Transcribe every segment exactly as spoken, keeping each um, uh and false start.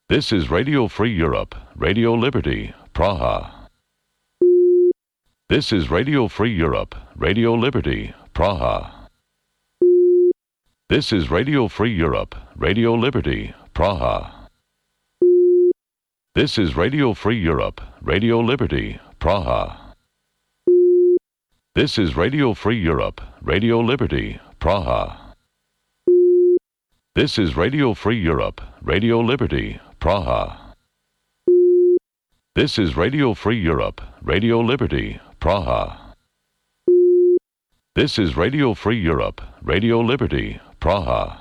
This is Radio Free Europe, Radio Liberty, Praha. This is Radio Free Europe, Radio Liberty, Praha. This is Radio Free Europe, Radio Liberty, Praha. This is Radio Free Europe, Radio Liberty, Praha. This is Radio Free Europe, Radio Liberty, Praha. This is Radio Free Europe, Radio Liberty, Praha. This is Radio Free Europe, Radio Liberty, Praha. This is Radio Free Europe, Radio Liberty, Praha.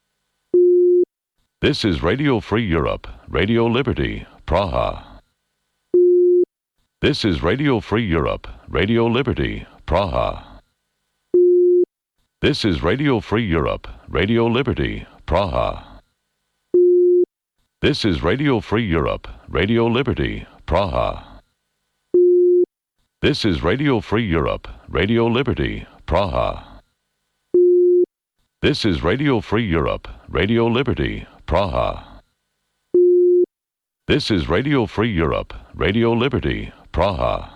This is Radio Free Europe, Radio Liberty, Praha. This is Radio Free Europe, Radio Liberty, Praha. This is Radio Free Europe, Radio Liberty, Praha. This is Radio Free Europe, Radio Liberty, Praha. This is Radio Free Europe, Radio Liberty, Praha. This is Radio Free Europe, Radio Liberty, Praha. This is Radio Free Europe, Radio Liberty, Praha.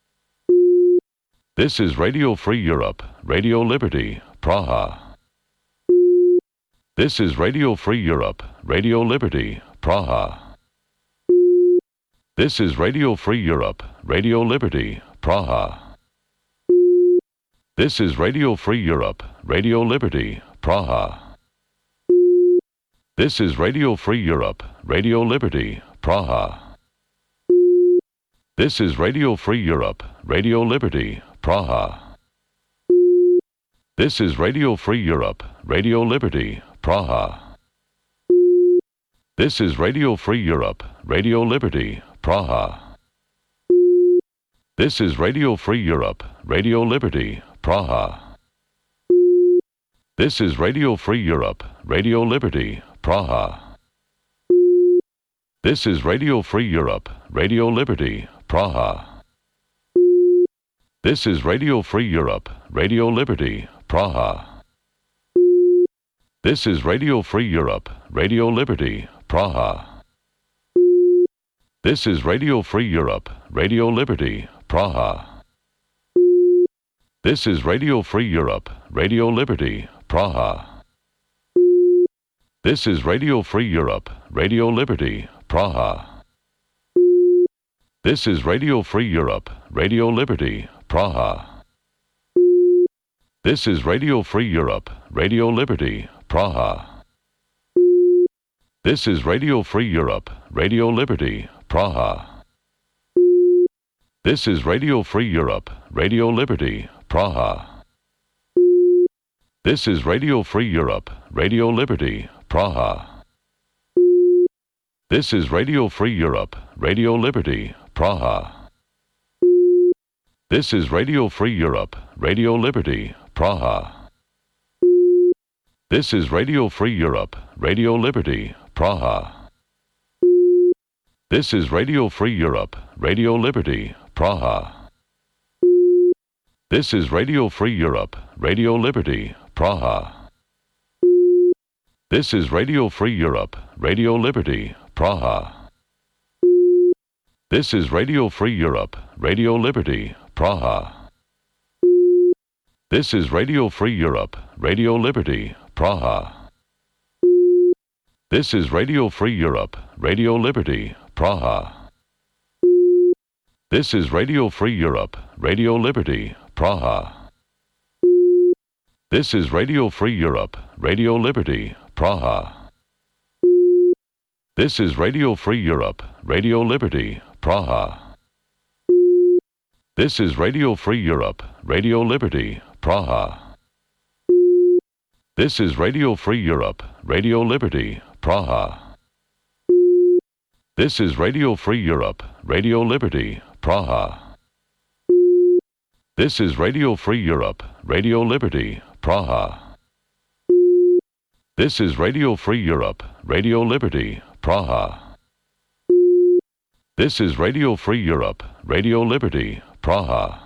This is Radio Free Europe, Radio Liberty, Praha. This is Radio Free Europe, Radio Liberty, Praha. This is Radio Free Europe, Radio Liberty, Praha. This is Radio Free Europe, Radio Liberty, Praha. This is Radio Free Europe, Radio Liberty, Praha. This is Radio Free Europe, Radio Liberty, Praha. This is Radio Free Europe, Radio Liberty, Praha. This is Radio Free Europe, Radio Liberty, Praha. This is Radio Free Europe, Radio Liberty, Praha. This is Radio Free Europe, Radio Liberty, Praha. This is Radio Free Europe, Radio Liberty, Praha. This is Radio Free Europe, Radio Liberty, Praha. This is Radio Free Europe, Radio Liberty, Praha. This is Radio Free Europe, Radio Liberty, Praha. This is Radio Free Europe, Radio Liberty, Praha. This is Radio Free Europe, Radio Liberty, Praha. This is Radio Free Europe, Radio Liberty, Praha. This is Radio Free Europe, Radio Liberty, Praha. This is Radio Free Europe, Radio Liberty, Praha. This is Radio Free Europe, Radio Liberty, Praha. This is Radio Free Europe, Radio Liberty, Praha. This is Radio Free Europe, Radio Liberty, Praha. This is Radio Free Europe, Radio Liberty, Praha. This is Radio Free Europe, Radio Liberty, Praha. This is Radio Free Europe, Radio Liberty, Praha. This is Radio Free Europe, Radio Liberty, Praha. This is Radio Free Europe, Radio Liberty, Praha. This is Radio Free Europe, Radio Liberty, Praha. This is Radio Free Europe, Radio Liberty, Praha. This is Radio Free Europe, Radio Liberty, Praha. This is Radio Free Europe, Radio Liberty, Praha. This is Radio Free Europe, Radio Liberty, Praha. This is Radio Free Europe, Radio Liberty, Praha. This is Radio Free Europe, Radio Liberty, Praha. This is Radio Free Europe, Radio Liberty, Praha. This is Radio Free Europe, Radio Liberty, Praha. This is Radio Free Europe, Radio Liberty, Praha. This is Radio Free Europe, Radio Liberty, Praha. This is Radio Free Europe, Radio Liberty, Praha.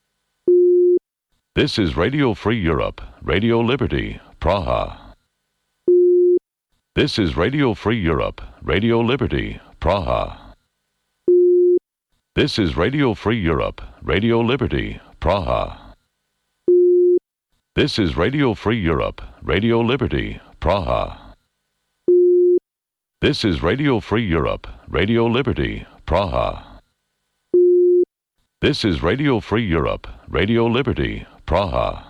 This is Radio Free Europe, Radio Liberty, Praha. This is Radio Free Europe, Radio Liberty, Praha. This is Radio Free Europe, Radio Liberty, Praha. This is Radio Free Europe, Radio Liberty, Praha. This is Radio Free Europe, Radio Liberty, Praha. This is Radio Free Europe, Radio Liberty, Praha.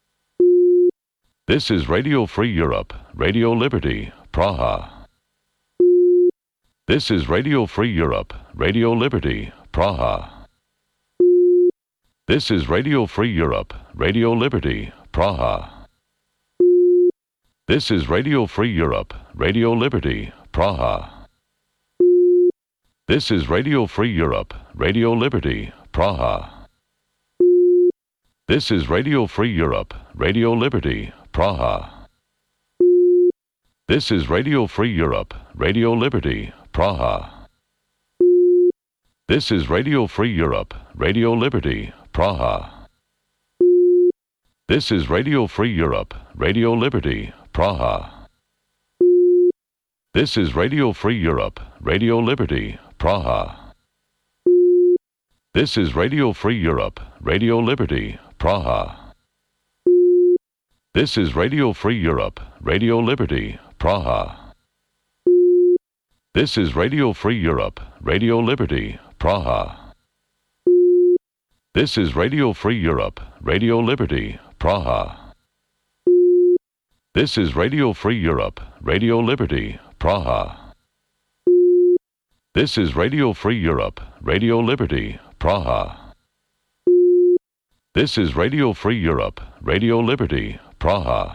This is Radio Free Europe, Radio Liberty, Praha. This is Radio Free Europe, Radio Liberty, Praha. This is Radio Free Europe, Radio Liberty, Praha. This is Radio Free Europe, Radio Liberty, Praha. This is Radio Free Europe, Radio Liberty, Praha. This is Radio Free Europe, Radio Liberty, Praha. This is Radio Free Europe, Radio Liberty, Praha. This is Radio Free Europe, Radio Liberty, Praha. This is Radio Free Europe, Radio Liberty, Praha. This is Radio Free Europe, Radio Liberty, Praha. This is Radio Free Europe, Radio Liberty, Praha. This is Radio Free Europe, Radio Liberty, Praha. This is Radio Free Europe, Radio Liberty, Praha. This is Radio Free Europe, Radio Liberty, Praha. This is Radio Free Europe, Radio Liberty, Praha. This is Radio Free Europe, Radio Liberty, Praha. This is Radio Free Europe, Radio Liberty, Praha.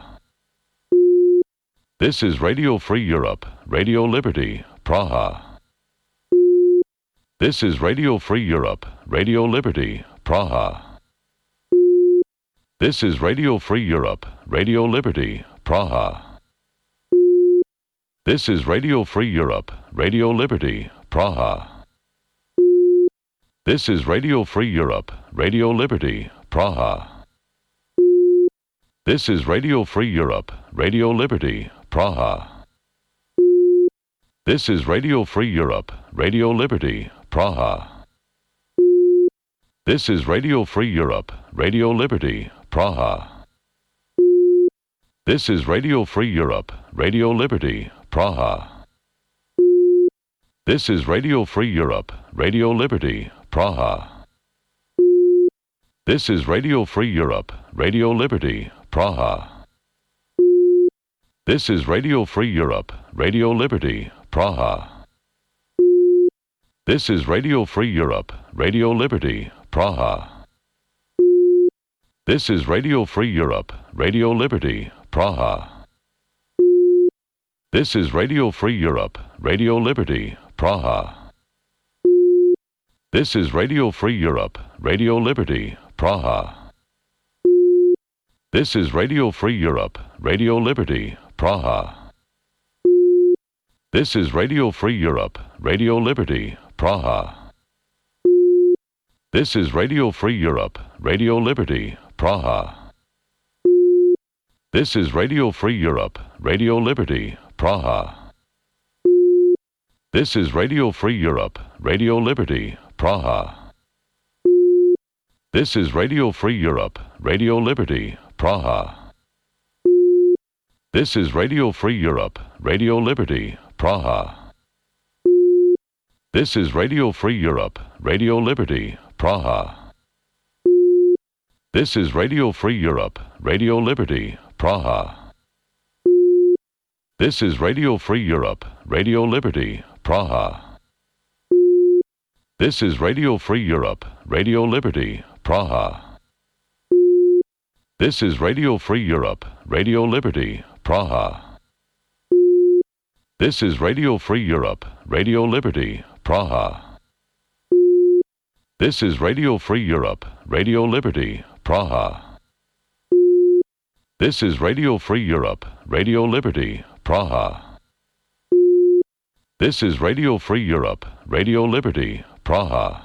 This is Radio Free Europe, Radio Liberty, Praha. This is Radio Free Europe, Radio Liberty, Praha. This is Radio Free Europe, Radio Liberty, Praha. This is Radio Free Europe, Radio Liberty, Praha. This is Radio Free Europe, Radio Liberty, Praha. This is Radio Free Europe, Radio Liberty, Praha. This is Radio Free Europe, Radio Liberty, Praha. This is Radio Free Europe, Radio Liberty, Praha. This is Radio Free Europe, Radio Liberty, Praha. This is Radio Free Europe, Radio Liberty, Praha. This is Radio Free Europe, Radio Liberty, Praha. This is Radio Free Europe, Radio Liberty, Praha. This is Radio Free Europe, Radio Liberty, Praha. This is Radio Free Europe, Radio Liberty, Praha. This is Radio Free Europe, Radio Liberty, Praha. This is Radio Free Europe, Radio Liberty, Praha. This is Radio Free Europe, Radio Liberty, Praha. This is Radio Free Europe, Radio Liberty, Praha. This is Radio Free Europe, Radio Liberty, Praha. This is Radio Free Europe, Radio Liberty, Praha. This is Radio Free Europe, Radio Liberty, Praha. This is Radio Free Europe, Radio Liberty, Praha. This is Radio Free Europe, Radio Liberty, Praha. This is Radio Free Europe, Radio Liberty, Praha. This is Radio Free Europe, Radio Liberty, Praha. This is Radio Free Europe, Radio Liberty, Praha. This is Radio Free Europe, Radio Liberty, Praha. This is Radio Free Europe, Radio Liberty, Praha. This is Radio Free Europe, Radio Liberty, Praha. This is Radio Free Europe, Radio Liberty, Praha. This is Radio Free Europe, Radio Liberty, Praha. This is Radio Free Europe, Radio Liberty, Praha.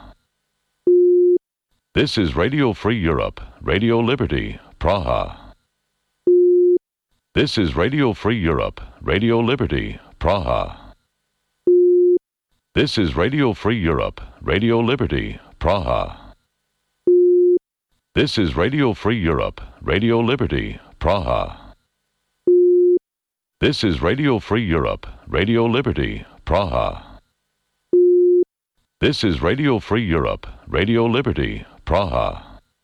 This is Radio Free Europe, Radio Liberty, Praha. This is Radio Free Europe, Radio Liberty, Praha. This is Radio Free Europe, Radio Liberty, Praha. This is Radio Free Europe, Radio Liberty, Praha. This is Radio Free Europe, Radio Liberty, Praha. This is Radio Free Europe, Radio Liberty, Praha.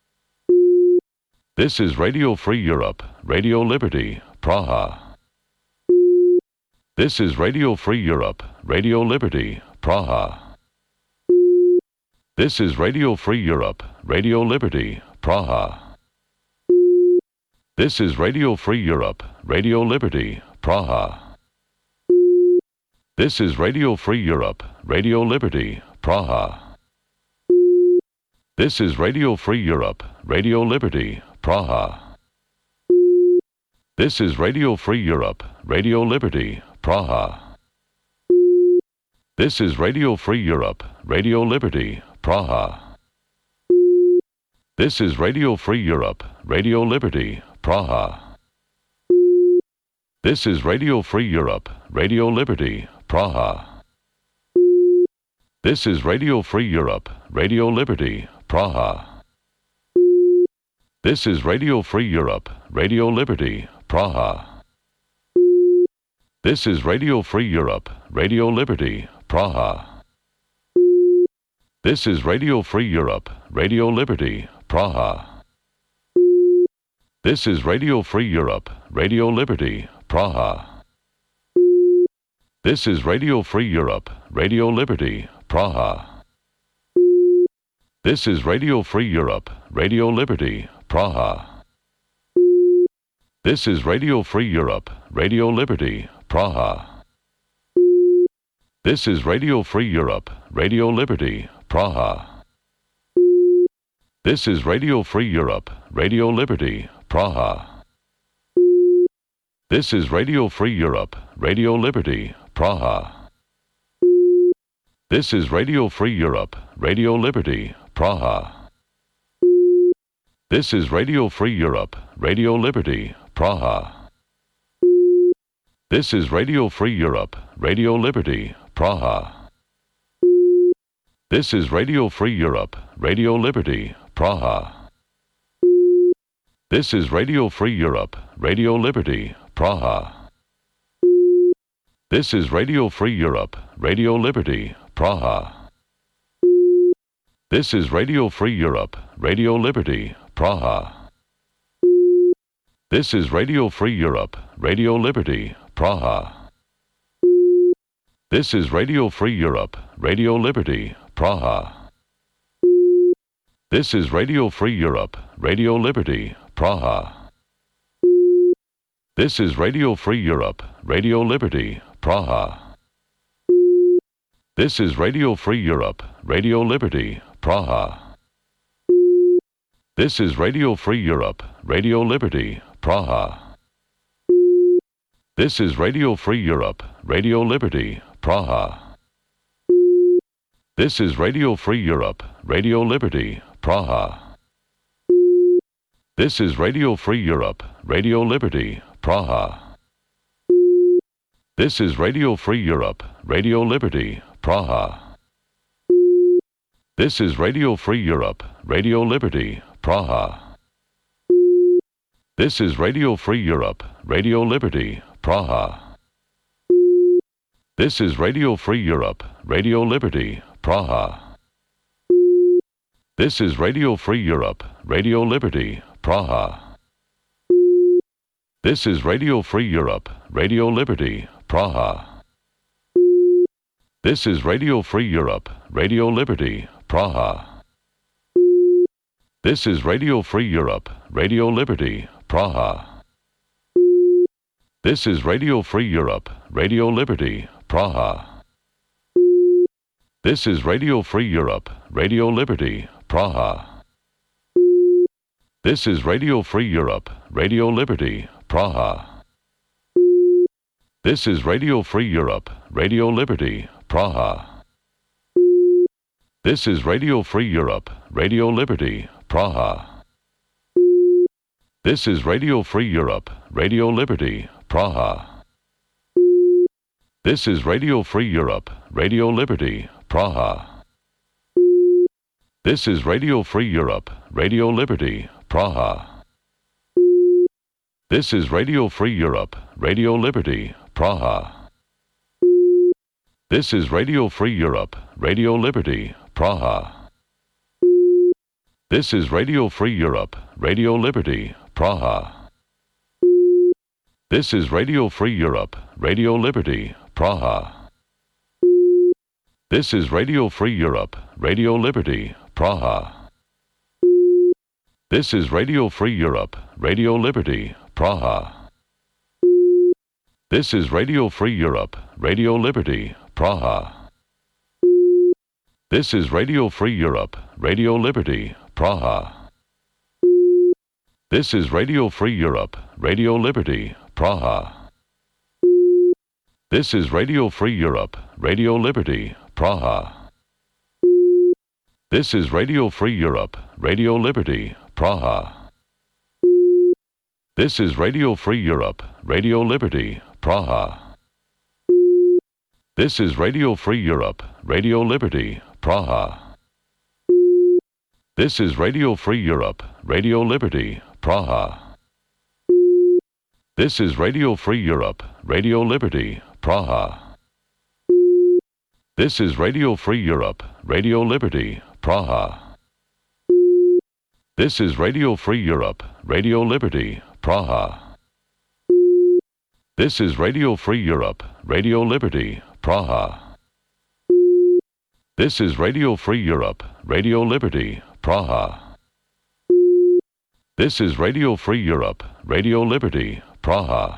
This is Radio Free Europe, Radio Liberty, Praha. This is Radio Free Europe, Radio Liberty, Praha. This is Radio Free Europe, Radio Liberty, Praha. This is Radio Free Europe, Radio Liberty, Praha. This is Radio Free Europe, Radio Liberty, Praha. This is Radio Free Europe, Radio Liberty, Praha. This is Radio Free Europe, Radio Liberty, Praha. This is Radio Free Europe, Radio Liberty, Praha. This is Radio Free Europe, Radio Liberty, Praha. This is Radio Free Europe, Radio Liberty, Praha. This is Radio Free Europe, Radio Liberty, Praha. This is Radio Free Europe, Radio Liberty, Praha. This is Radio Free Europe, Radio Liberty, Praha. This is Radio Free Europe, Radio Liberty, Praha. This is Radio Free Europe, Radio Liberty, Praha. This is Radio Free Europe, Radio Liberty, Praha. This is Radio Free Europe, Radio Liberty, Praha. This is Radio Free Europe, Radio Liberty, Praha. This is Radio Free Europe, Radio Liberty, Praha. This is Radio Free Europe, Radio Liberty, Praha. This is Radio Free Europe, Radio Liberty, Praha. This is Radio Free Europe, Radio Liberty, Praha. This is Radio Free Europe, Radio Liberty, Praha. This is Radio Free Europe, Radio Liberty, Praha. This is Radio Free Europe, Radio Liberty, Praha. This is Radio Free Europe, Radio Liberty, Praha. This is Radio Free Europe, Radio Liberty, Praha. This is Radio Free Europe, Radio Liberty, Praha. This is Radio Free Europe, Radio Liberty, Praha. This is Radio Free Europe, Radio Liberty, Praha. This is Radio Free Europe, Radio Liberty, Praha. This is Radio Free Europe, Radio Liberty, Praha. This is Radio Free Europe, Radio Liberty, Praha. This is Radio Free Europe, Radio Liberty, Praha. This is Radio Free Europe, Radio Liberty, Praha. This is Radio Free Europe, Radio Liberty, Praha. This is Radio Free Europe, Radio Liberty, Praha. This is Radio Free Europe, Radio Liberty, Praha. This is Radio Free Europe, Radio Liberty, Praha. This is Radio Free Europe, Radio Liberty, Praha. This is Radio Free Europe, Radio Liberty, Praha. This is Radio Free Europe, Radio Liberty, Praha. This is Radio Free Europe, Radio Liberty, Praha. This is Radio Free Europe, Radio Liberty, Praha. This is Radio Free Europe, Radio Liberty, Praha. This is Radio Free Europe, Radio Liberty, Praha. This is Radio Free Europe, Radio Liberty, Praha. This is Radio Free Europe, Radio Liberty, Praha. This is Radio Free Europe, Radio Liberty, Praha. This is Radio Free Europe, Radio Liberty, Praha. This is Radio Free Europe, Radio Liberty, Praha. This is Radio Free Europe, Radio Liberty, Praha. This is Radio Free Europe, Radio Liberty, Praha. This is Radio Free Europe, Radio Liberty, Praha. This is Radio Free Europe, Radio Liberty, Praha. This is Radio Free Europe, Radio Liberty, Praha. This is Radio Free Europe, Radio Liberty, Praha. This is Radio Free Europe, Radio Liberty, Praha. This is Radio Free Europe, Radio Liberty, Praha. This is Radio Free Europe, Radio Liberty, Praha. This is Radio Free Europe, Radio Liberty, Praha. This is Radio Free Europe, Radio Liberty, Praha. This is Radio Free Europe, Radio Liberty, Praha. This is Radio Free Europe, Radio Liberty, Praha. This is Radio Free Europe, Radio Liberty, Praha. This is Radio Free Europe, Radio Liberty, Praha. This is Radio Free Europe, Radio Liberty, Praha. This is Radio Free Europe, Radio Liberty, Praha. This is Radio Free Europe, Radio Liberty, Praha. This is Radio Free Europe, Radio Liberty, Praha. This is Radio Free Europe, Radio Liberty, Praha. This is Radio Free Europe, Radio Liberty, Praha. This is Radio Free Europe, Radio Liberty, Praha.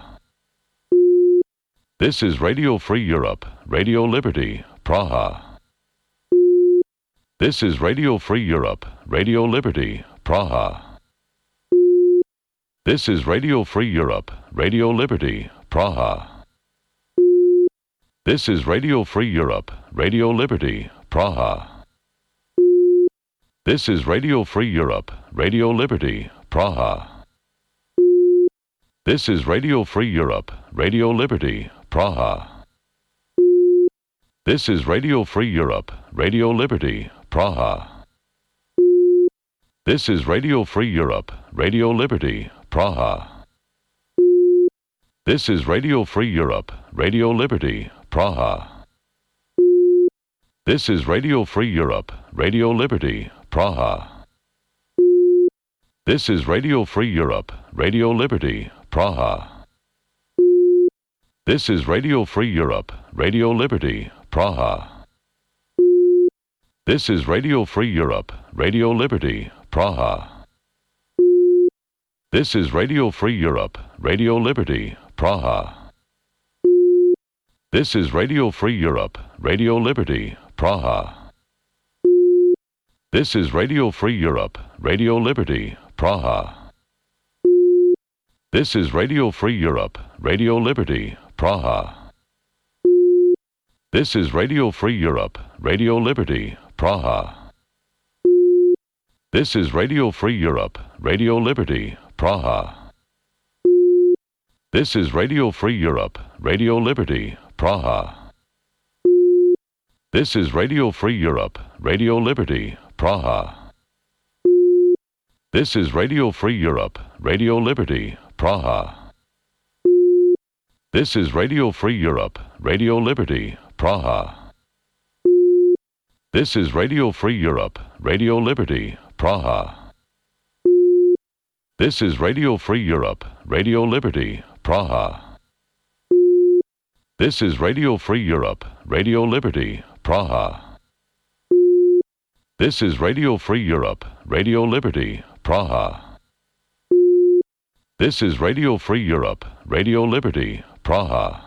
This is Radio Free Europe, Radio Liberty, Praha. This is Radio Free Europe, Radio Liberty, Praha. This is Radio Free Europe, Radio Liberty, Praha. This is Radio Free Europe, Radio Liberty, Praha. This is Radio Free Europe, Radio Liberty, Praha. This is Radio Free Europe, Radio Liberty, Praha. This is Radio Free Europe, Radio Liberty, Praha. This is Radio Free Europe, Radio Liberty, Praha. This is Radio Free Europe, Radio Liberty, Praha. This is Radio Free Europe, Radio Liberty, Praha. This is Radio Free Europe, Radio Liberty, Praha. This is Radio Free Europe, Radio Liberty, Praha. This is Radio Free Europe, Radio Liberty, Praha. This is Radio Free Europe, Radio Liberty, Praha. This is Radio Free Europe, Radio Liberty, Praha. This is Radio Free Europe, Radio Liberty, Praha. This is Radio Free Europe, Radio Liberty, Praha. This is Radio Free Europe, Radio Liberty, Praha. This is Radio Free Europe, Radio Liberty, Praha. This is Radio Free Europe, Radio Liberty, Praha. This is Radio Free Europe, Radio Liberty, Praha. This is Radio Free Europe, Radio Liberty, Praha. This is Radio Free Europe, Radio Liberty, Praha. This is Radio Free Europe, Radio Liberty, Praha. This is Radio Free Europe, Radio Liberty, Praha. This is Radio Free Europe, Radio Liberty, Praha. This is Radio Free Europe, Radio Liberty, Praha. This is Radio Free Europe, Radio Liberty, Praha.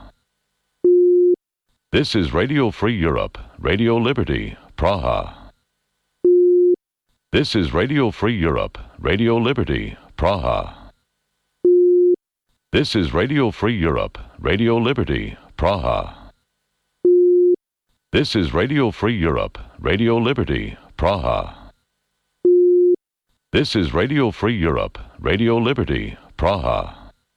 This is Radio Free Europe, Radio Liberty, Praha. This is Radio Free Europe, Radio Liberty, Praha. This is Radio Free Europe, Radio Liberty, Praha. This is Radio Free Europe, Radio Liberty, Praha. This is Radio Free Europe, Radio Liberty, Praha.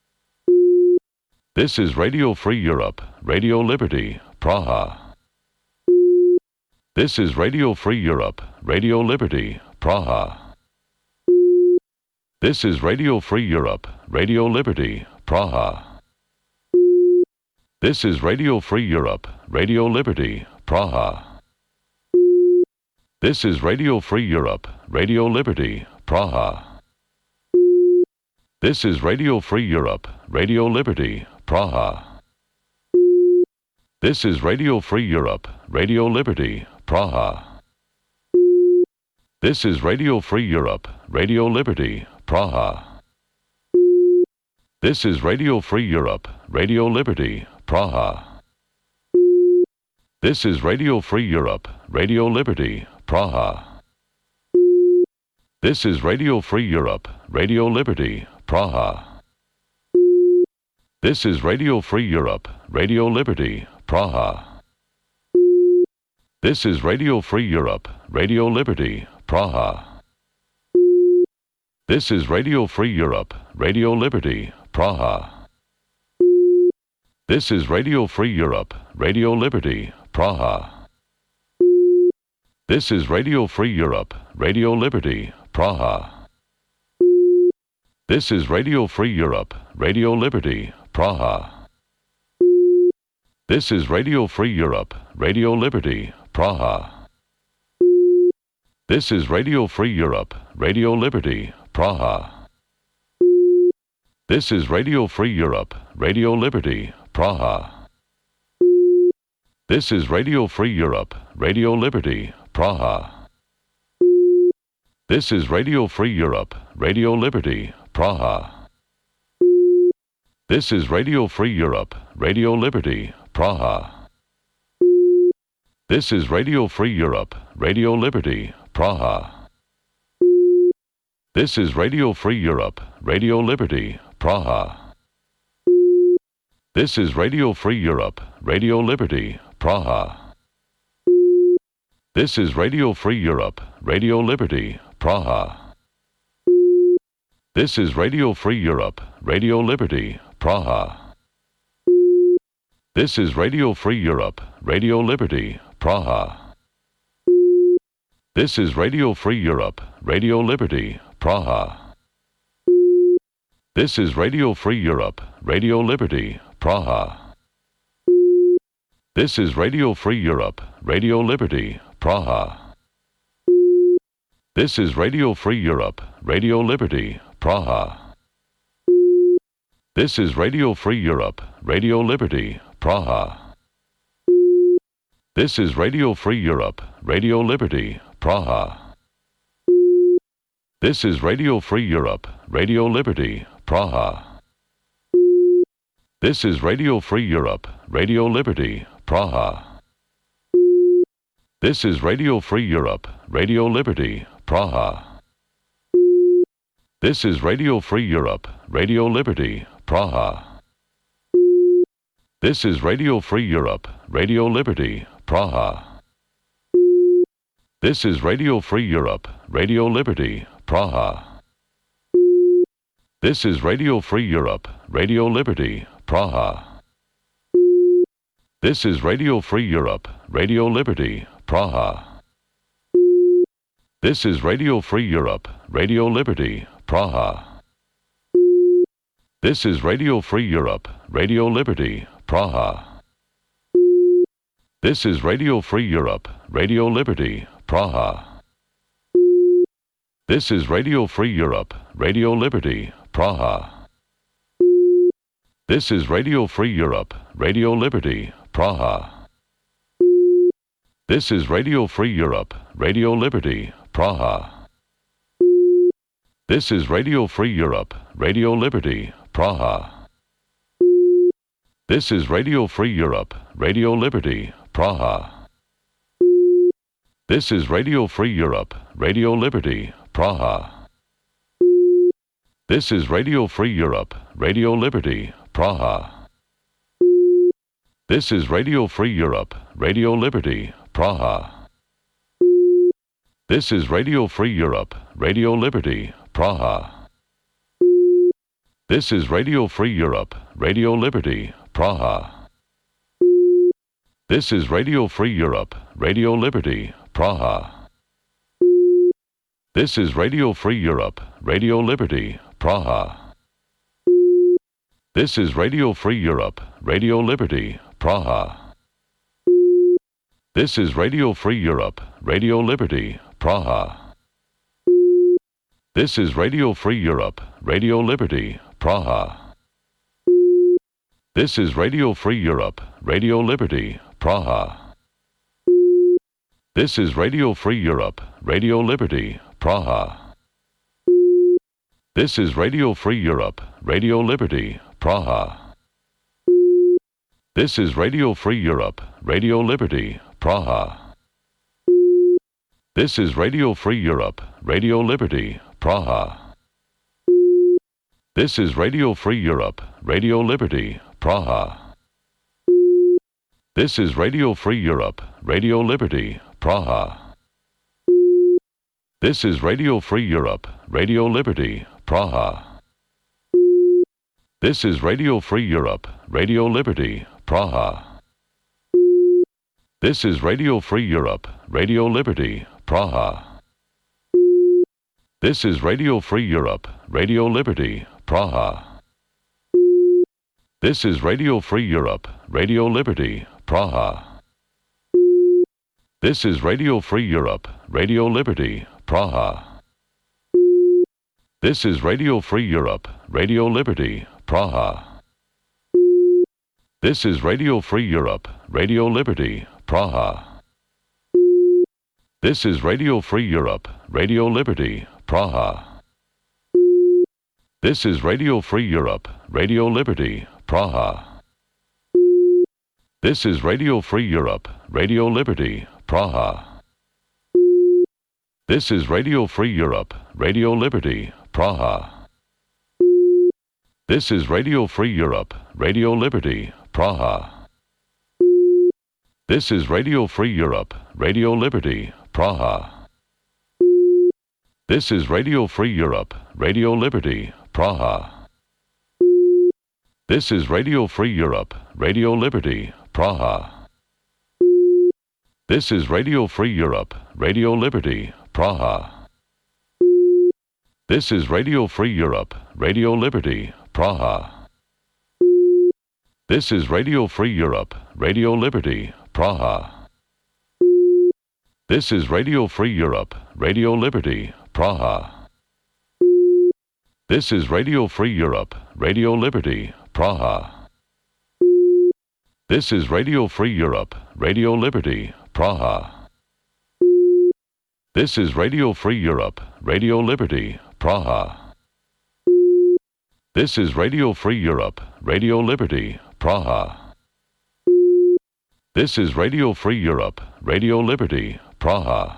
This is Radio Free Europe, Radio Liberty, Praha. This is Radio Free Europe, Radio Liberty, Praha. This is Radio Free Europe, Radio Liberty, Praha. This is Radio Free Europe, Radio Liberty, Praha. This is Radio Free Europe, Radio Liberty, Praha. This is Radio Free Europe, Radio Liberty, Praha. This is Radio Free Europe, Radio Liberty, Praha. This is Radio Free Europe, Radio Liberty, Praha. This is Radio Free Europe, Radio Liberty, Praha. This is Radio Free Europe, Radio Liberty, Praha. This is Radio Free Europe, Radio Liberty, Praha. This is Radio Free Europe, Radio Liberty, Praha. This is Radio Free Europe, Radio Liberty, Praha. This is Radio Free Europe, Radio Liberty, Praha. This is Radio Free Europe, Radio Liberty, Praha. This is Radio Free Europe, Radio Liberty, Praha. This is Radio Free Europe, Radio Liberty, Praha. This is Radio Free Europe, Radio Liberty, Praha. This is Radio Free Europe, Radio Liberty, Praha. This is Radio Free Europe, Radio Liberty, Praha. This is Radio Free Europe, Radio Liberty, Praha. This is Radio Free Europe, Radio Liberty, Praha. This is Radio Free Europe, Radio Liberty, Praha. This is Radio Free Europe, Radio Liberty, Praha. This is Radio Free Europe, Radio Liberty, Praha. This is Radio Free Europe, Radio Liberty, Praha. This is Radio Free Europe, Radio Liberty, Praha. This is Radio Free Europe, Radio Liberty, Praha. This is Radio Free Europe, Radio Liberty, Praha. This is Radio Free Europe, Radio Liberty, Praha. This is Radio Free Europe, Radio Liberty, Praha. This is Radio Free Europe, Radio Liberty, Praha. This is Radio Free Europe, Radio Liberty, Praha. This is Radio Free Europe, Radio Liberty, Praha. This is Radio Free Europe, Radio Liberty, Praha. This is Radio Free Europe, Radio Liberty, Praha. This is Radio Free Europe, Radio Liberty, Praha. This is Radio Free Europe, Radio Liberty, Praha. This is Radio Free Europe, Radio Liberty, Praha. This is Radio Free Europe, Radio Liberty, Praha. This is Radio Free Europe, Radio Liberty, Praha. This is Radio Free Europe, Radio Liberty, Praha. This is Radio Free Europe, Radio Liberty, Praha. This is Radio Free Europe, Radio Liberty, Praha. This is Radio Free Europe, Radio Liberty, Praha. This is Radio Free Europe, Radio Liberty, Praha. This is Radio Free Europe, Radio Liberty, Praha. This is Radio Free Europe, Radio Liberty, Praha. This is Radio Free Europe, Radio Liberty, Praha. This is Radio Free Europe, Radio Liberty, Praha. This is Radio Free Europe, Radio Liberty, Praha. This is Radio Free Europe, Radio Liberty, Praha. This is Radio Free Europe, Radio Liberty, Praha. This is Radio Free Europe, Radio Liberty, Praha. This is Radio Free Europe, Radio Liberty, Praha. This is Radio Free Europe, Radio Liberty, Praha. This is Radio Free Europe, Radio Liberty, Praha. This is Radio Free Europe, Radio Liberty, Praha. This is Radio Free Europe, Radio Liberty, Praha. This is Radio Free Europe, Radio Liberty, Praha. This is Radio Free Europe, Radio Liberty, Praha. This is Radio Free Europe, Radio Liberty, Praha. This is Radio Free Europe, Radio Liberty, Praha. This is Radio Free Europe, Radio Liberty, Praha. This is Radio Free Europe, Radio Liberty, Praha. This is Radio Free Europe, Radio Liberty, Praha. This is Radio Free Europe, Radio Liberty, Praha. This is Radio Free Europe, Radio Liberty, Praha. This is Radio Free Europe, Radio Liberty, Praha. This is Radio Free Europe, Radio Liberty, Praha. This is Radio Free Europe, Radio Liberty, Praha. This is Radio Free Europe, Radio Liberty, Praha. This is Radio Free Europe, Radio Liberty, Praha. This is Radio Free Europe, Radio Liberty, Praha. This is Radio Free Europe, Radio Liberty, Praha. This is Radio Free Europe, Radio Liberty, Praha. This is Radio Free Europe, Radio Liberty, Praha. This is Radio Free Europe, Radio Liberty, Praha. This is Radio Free Europe, Radio Liberty, Praha. This is Radio Free Europe, Radio Liberty, Praha. This is Radio Free Europe, Radio Liberty, Praha. This is Radio Free Europe, Radio Liberty, Praha. This is Radio Free Europe, Radio Liberty, Praha. This is Radio Free Europe, Radio Liberty, Praha. This is Radio Free Europe, Radio Liberty, Praha. This is Radio Free Europe, Radio Liberty, Praha. This is Radio Free Europe, Radio Liberty, Praha. This is Radio Free Europe, Radio Liberty, Praha. This is Radio Free Europe, Radio Liberty, Praha. This is Radio Free Europe, Radio Liberty, Praha. This is Radio Free Europe, Radio Liberty, Praha. This is Radio Free Europe, Radio Liberty, Praha. This is Radio Free Europe, Radio Liberty, Praha.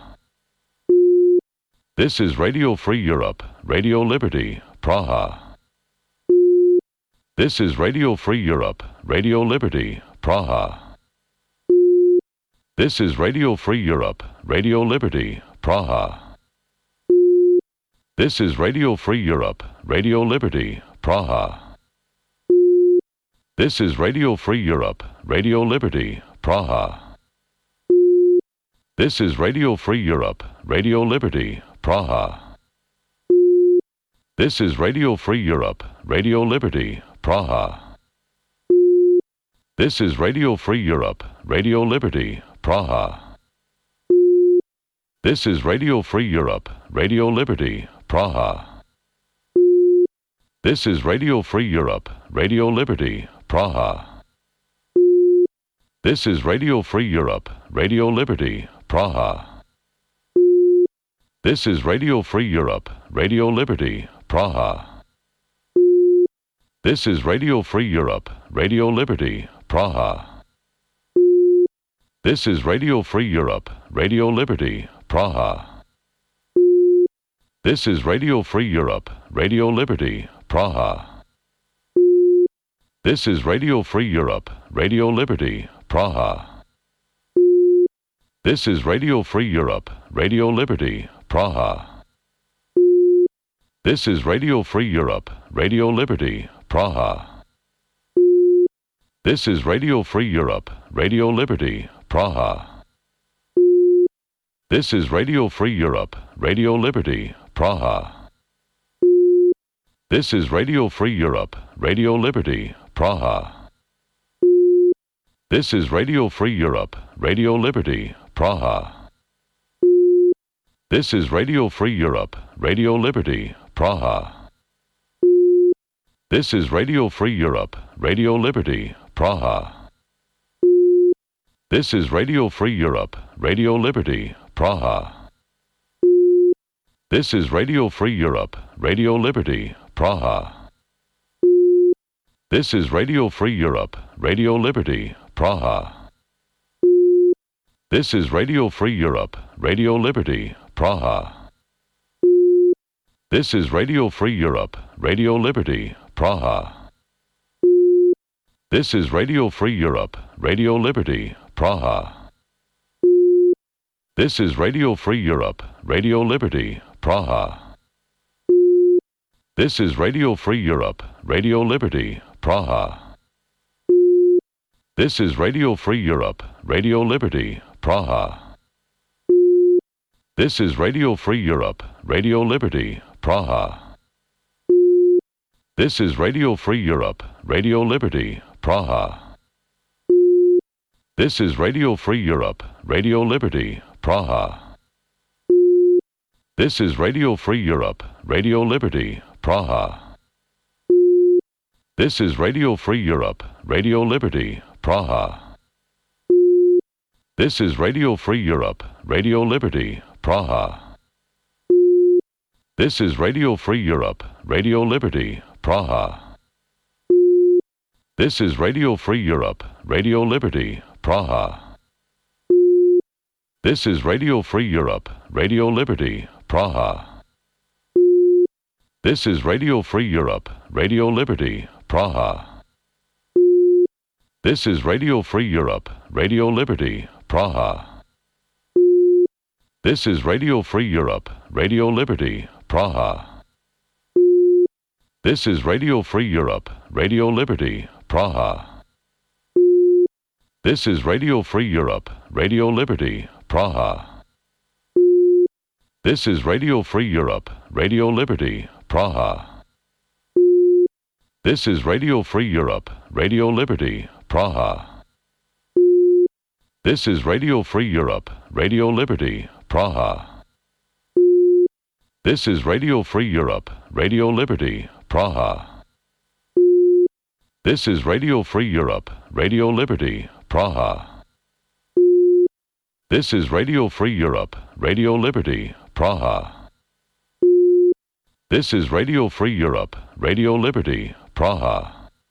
This is Radio Free Europe, Radio Liberty, Praha. This is Radio Free Europe, Radio Liberty, Praha. This is Radio Free Europe, Radio Liberty, Praha. This is Radio Free Europe, Radio Liberty, Praha. This is Radio Free Europe, Radio Liberty, Praha. This is Radio Free Europe, Radio Liberty, Praha. This is Radio Free Europe, Radio Liberty, Praha. This is Radio Free Europe, Radio Liberty, Praha. This is Radio Free Europe, Radio Liberty, Praha. This is Radio Free Europe, Radio Liberty, Praha. This is Radio Free Europe, Radio Liberty, Praha. This is Radio Free Europe, Radio Liberty, Praha. This is Radio Free Europe, Radio Liberty, Praha. This is Radio Free Europe, Radio Liberty, Praha. This is Radio Free Europe, Radio Liberty, Praha. This is Radio Free Europe, Radio Liberty, Praha. This is Radio Free Europe, Radio Liberty, Praha. This is Radio Free Europe, Radio Liberty, Praha. This is Radio Free Europe, Radio Liberty, Praha. This is Radio Free Europe, Radio Liberty, Praha. This is Radio Free Europe, Radio Liberty, Praha. This is Radio Free Europe, Radio Liberty, Praha. This is Radio Free Europe, Radio Liberty, Praha. This is Radio Free Europe, Radio Liberty, Praha. This is Radio Free Europe, Radio Liberty, Praha. This is Radio Free Europe, Radio Liberty, Praha. This is Radio Free Europe, Radio Liberty, Praha. This is Radio Free Europe, Radio Liberty, Praha. This is Radio Free Europe, Radio Liberty, Praha. This is Radio Free Europe, Radio Liberty, Praha. This is Radio Free Europe, Radio Liberty, Praha. This is Radio Free Europe, Radio Liberty, Praha. This is Radio Free Europe, Radio Liberty, Praha. This is Radio Free Europe, Radio Liberty, Praha. This is Radio Free Europe, Radio Liberty, Praha. This is Radio Free Europe, Radio Liberty, Praha. This is Radio Free Europe, Radio Liberty, Praha. This is Radio Free Europe, Radio Liberty, Praha. This is Radio Free Europe, Radio Liberty, Praha. This is Radio Free Europe, Radio Liberty, Praha. This is Radio Free Europe, Radio Liberty, Praha. This is Radio Free Europe, Radio Liberty, Praha. This is Radio Free Europe, Radio Liberty, Praha. This is Radio Free Europe, Radio Liberty, Praha. This is Radio Free Europe, Radio Liberty, Praha. This is Radio Free Europe, Radio Liberty, Praha. This is Radio Free Europe, Radio Liberty, Praha. This is Radio Free Europe, Radio Liberty, Praha. This is Radio Free Europe, Radio Liberty, Praha. This is Radio Free Europe, Radio Liberty, Praha. This is Radio Free Europe, Radio Liberty, Praha. This is Radio Free Europe, Radio Liberty, Praha. This is Radio Free Europe, Radio Liberty, Praha. This is Radio Free Europe, Radio Liberty, Praha.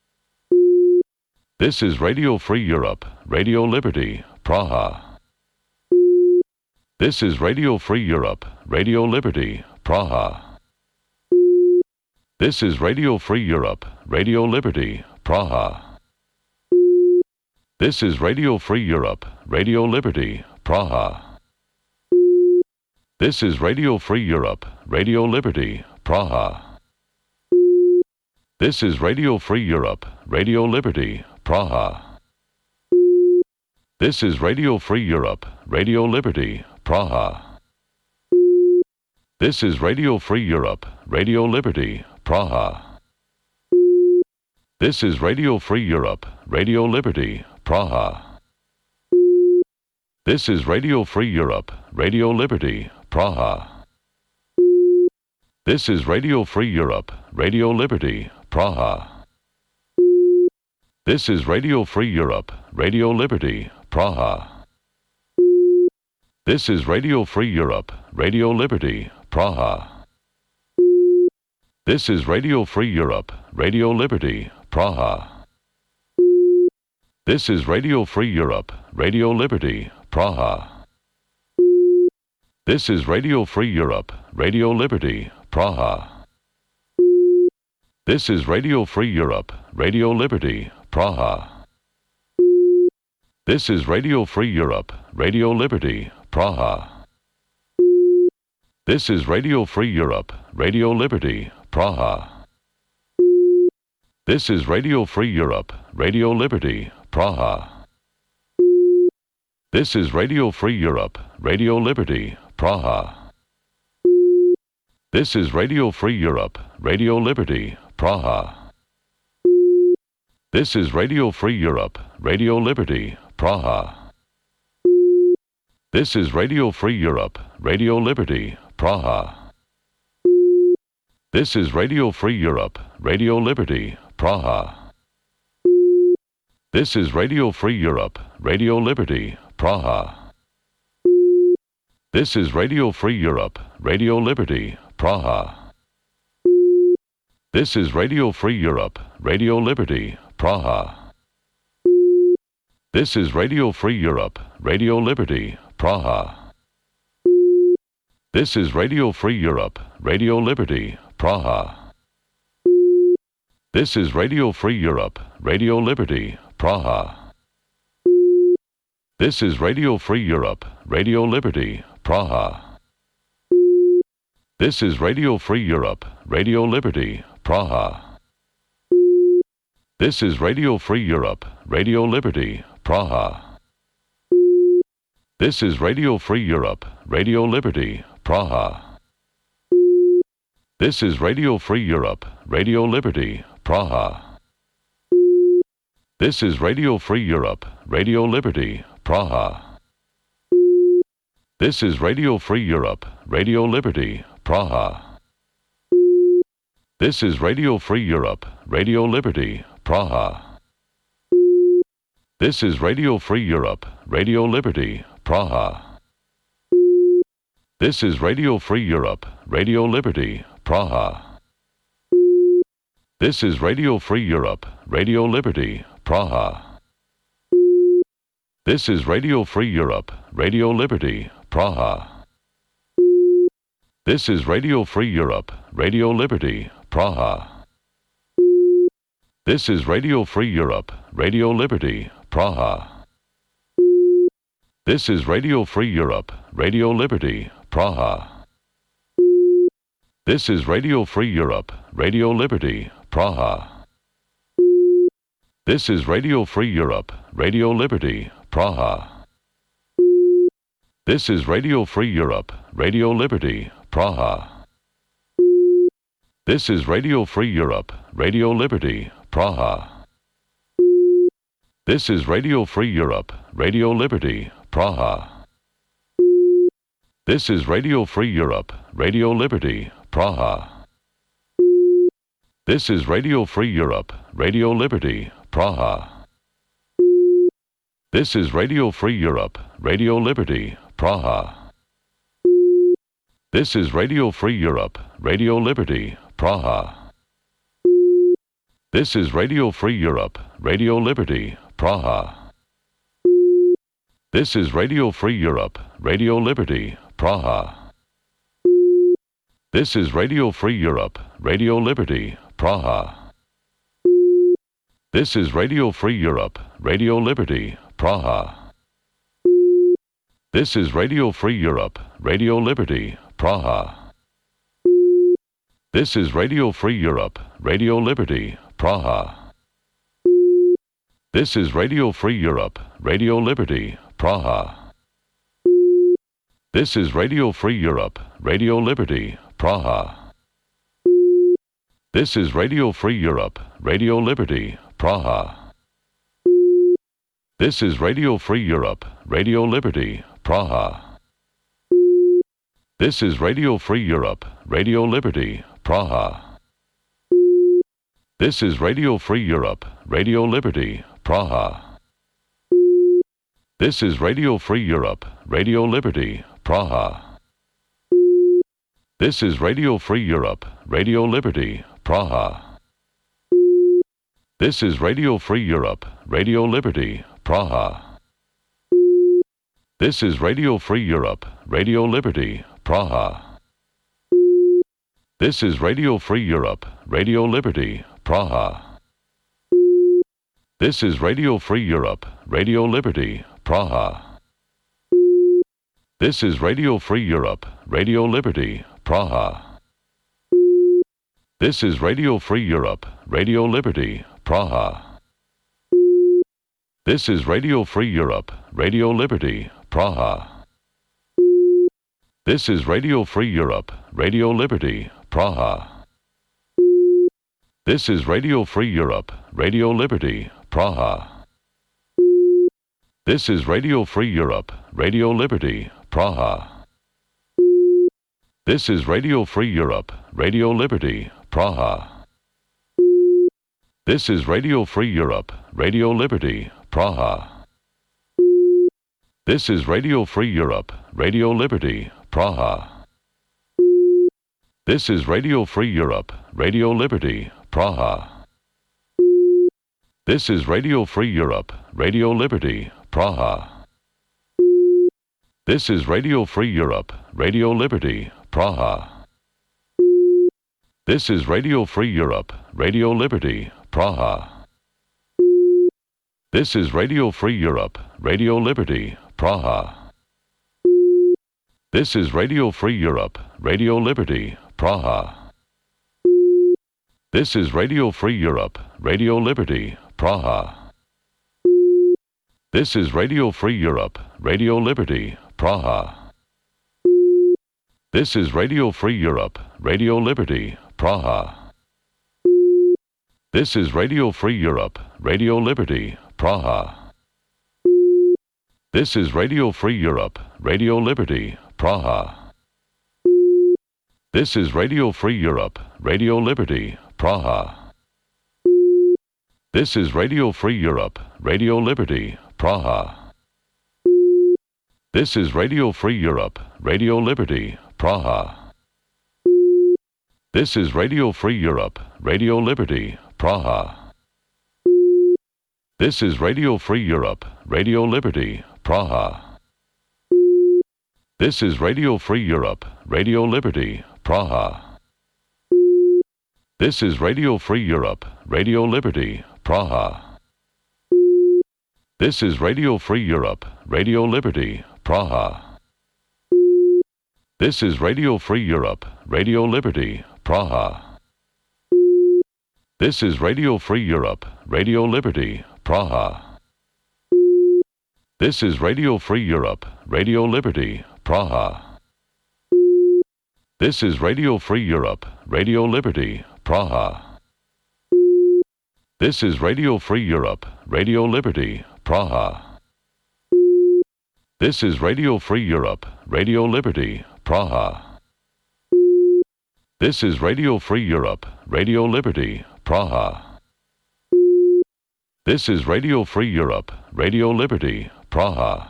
This is Radio Free Europe, Radio Liberty, Praha. This is Radio Free Europe, Radio Liberty, Praha. This is Radio Free Europe, Radio Liberty, Praha. This is Radio Free Europe, Radio Liberty, Praha. This is Radio Free Europe, Radio Liberty, Praha. This is Radio Free Europe, Radio Liberty, Praha. This is Radio Free Europe, Radio Liberty, Praha. This is Radio Free Europe, Radio Liberty, Praha. This is Radio Free Europe, Radio Liberty, Praha. This is Radio Free Europe, Radio Liberty, Praha. This is Radio Free Europe, Radio Liberty, Praha. This is Radio Free Europe, Radio Liberty, Praha. This is Radio Free Europe, Radio Liberty, Praha. This is Radio Free Europe, Radio Liberty, Praha. This is Radio Free Europe, Radio Liberty, Praha. This is Radio Free Europe, Radio Liberty, Praha. This is Radio Free Europe, Radio Liberty, Praha. This is Radio Free Europe, Radio Liberty, Praha. This is Radio Free Europe, Radio Liberty, Praha. This is Radio Free Europe, Radio Liberty, Praha. This is Radio Free Europe, Radio Liberty, Praha. This is Radio Free Europe, Radio Liberty, Praha. This is Radio Free Europe, Radio Liberty, Praha. This is Radio Free Europe, Radio Liberty, Praha. This is Radio Free Europe, Radio Liberty, Praha. This is Radio Free Europe, Radio Liberty, Praha. This is Radio Free Europe, Radio Liberty, Praha. This is Radio Free Europe, Radio Liberty, Praha. This is Radio Free Europe, Radio Liberty, Praha. This is Radio Free Europe, Radio Liberty, Praha. This is Radio Free Europe, Radio Liberty, Praha. This is Radio Free Europe, Radio Liberty, Praha. This is Radio Free Europe, Radio Liberty, Praha. This is Radio Free Europe, Radio Liberty, Praha. This is Radio Free Europe, Radio Liberty, Praha. This is Radio Free Europe, Radio Liberty, Praha. This is Radio Free Europe, Radio Liberty, Praha. This is Radio Free Europe, Radio Liberty, Praha. This is Radio Free Europe, Radio Liberty, Praha. This is Radio Free Europe, Radio Liberty, Praha. This is Radio Free Europe, Radio Liberty, Praha. This is Radio Free Europe, Radio Liberty, Praha. This is Radio Free Europe, Radio Liberty, Praha. This is Radio Free Europe, Radio Liberty, Praha. This is Radio Free Europe, Radio Liberty, Praha. This is Radio Free Europe, Radio Liberty, Praha. This is Radio Free Europe, Radio Liberty, Praha. This is Radio Free Europe, Radio Liberty, Praha. This is Radio Free Europe, Radio Liberty, Praha. This is Radio Free Europe, Radio Liberty, Praha. This is Radio Free Europe, Radio Liberty, Praha. This is Radio Free Europe, Radio Liberty, Praha. This is Radio Free Europe, Radio Liberty, Praha. This is Radio Free Europe, Radio Liberty, Praha. This is Radio Free Europe, Radio Liberty, Praha. This is Radio Free Europe, Radio Liberty, Praha. This is Radio Free Europe, Radio Liberty, Praha. This is Radio Free Europe, Radio Liberty, Praha. This is Radio Free Europe, Radio Liberty, Praha. This is Radio Free Europe, Radio Liberty, Praha. This is Radio Free Europe, Radio Liberty, Praha. This is Radio Free Europe, Radio Liberty, Praha. This is Radio Free Europe, Radio Liberty, Praha. This is Radio Free Europe, Radio Liberty, Praha. This is Radio Free Europe, Radio Liberty, Praha. This is Radio Free Europe, Radio Liberty, Praha. This is Radio Free Europe, Radio Liberty, Praha. This is Radio Free Europe, Radio Liberty, Praha. This is Radio Free Europe, Radio Liberty, Praha. This is Radio Free Europe, Radio Liberty, Praha. This is Radio Free Europe, Radio Liberty, Praha. This is Radio Free Europe, Radio Liberty, Praha. This is Radio Free Europe, Radio Liberty, Praha. This is Radio Free Europe, Radio Liberty, Praha. This is Radio Free Europe, Radio Liberty, Praha. This is Radio Free Europe, Radio Liberty, Praha. This is Radio Free Europe, Radio Liberty, Praha. This is Radio Free Europe, Radio Liberty, Praha. This is Radio Free Europe, Radio Liberty, Praha. This is Radio Free Europe, Radio Liberty, Praha. This is Radio Free Europe, Radio Liberty, Praha. This is Radio Free Europe, Radio Liberty, Praha. This is Radio Free Europe, Radio Liberty, Praha. This is Radio Free Europe, Radio Liberty, Praha. This is Radio Free Europe, Radio Liberty, Praha. This is Radio Free Europe, Radio Liberty, Praha. This is Radio Free Europe, Radio Liberty, Praha. This is Radio Free Europe, Radio Liberty, Praha. This is Radio Free Europe, Radio Liberty, Praha. This is Radio Free Europe, Radio Liberty, Praha. This is Radio Free Europe, Radio Liberty, Praha. This is Radio Free Europe, Radio Liberty, Praha. This is Radio Free Europe, Radio Liberty, Praha. This is Radio Free Europe, Radio Liberty, Praha. This is Radio Free Europe, Radio Liberty, Praha. This is Radio Free Europe, Radio Liberty, Praha. This is Radio Free Europe, Radio Liberty, Praha. This is Radio Free Europe, Radio Liberty, Praha. This is Radio Free Europe, Radio Liberty, Praha. This is Radio Free Europe, Radio Liberty, Praha. This is Radio Free Europe, Radio Liberty, Praha. This is Radio Free Europe, Radio Liberty, Praha. This is Radio Free Europe, Radio Liberty, Praha. This is Radio Free Europe, Radio Liberty, Praha. This is Radio Free Europe, Radio Liberty, Praha. This is Radio Free Europe, Radio Liberty, Praha. This is Radio Free Europe, Radio Liberty, Praha. This is Radio Free Europe, Radio Liberty, Praha. This is Radio Free Europe, Radio Liberty, Praha.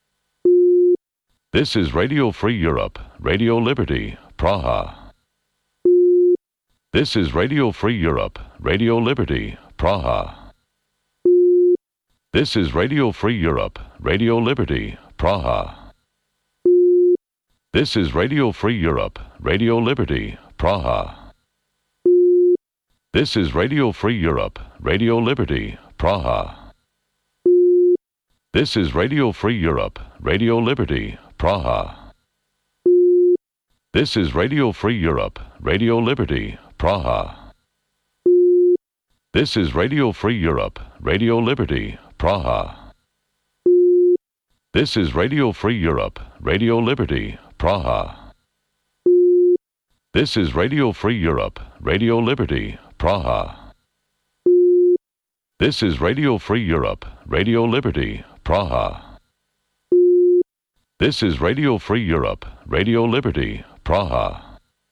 This is Radio Free Europe, Radio Liberty, Praha. This is Radio Free Europe, Radio Liberty, Praha. This is Radio Free Europe, Radio Liberty, Praha. This is Radio Free Europe, Radio Liberty, Praha. This is Radio Free Europe, Radio Liberty, Praha. This is Radio Free Europe, Radio Liberty, Praha. This is Radio Free Europe, Radio Liberty, Praha. This is Radio Free Europe, Radio Liberty, Praha. This is Radio Free Europe, Radio Liberty, Praha. This is Radio Free Europe, Radio Liberty, Praha. This is Radio Free Europe, Radio Liberty, Praha. This is Radio Free Europe, Radio Liberty, Praha.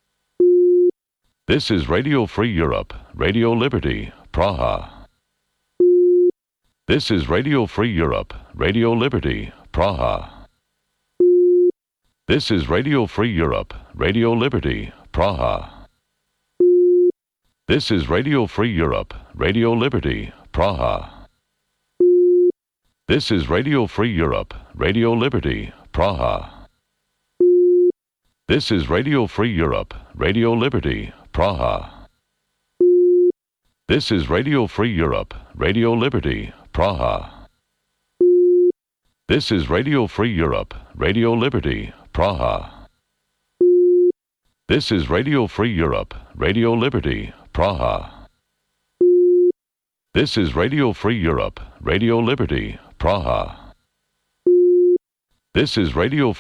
This is Radio Free Europe, Radio Liberty, Praha. This is Radio Free Europe, Radio Liberty, Praha. This is Radio Free Europe, Radio Liberty, Praha. This is Radio Free Europe, Radio Liberty, Praha. This is Radio Free Europe, Radio Liberty, Praha. This is Radio Free Europe, Radio Liberty, Praha. This is Radio Free Europe, Radio Liberty, Praha. This is Radio Free Europe, Radio Liberty, Praha. This is Radio Free Europe, Radio Liberty, Praha. This is Radio Free Europe, Radio Liberty, Praha. This is Radio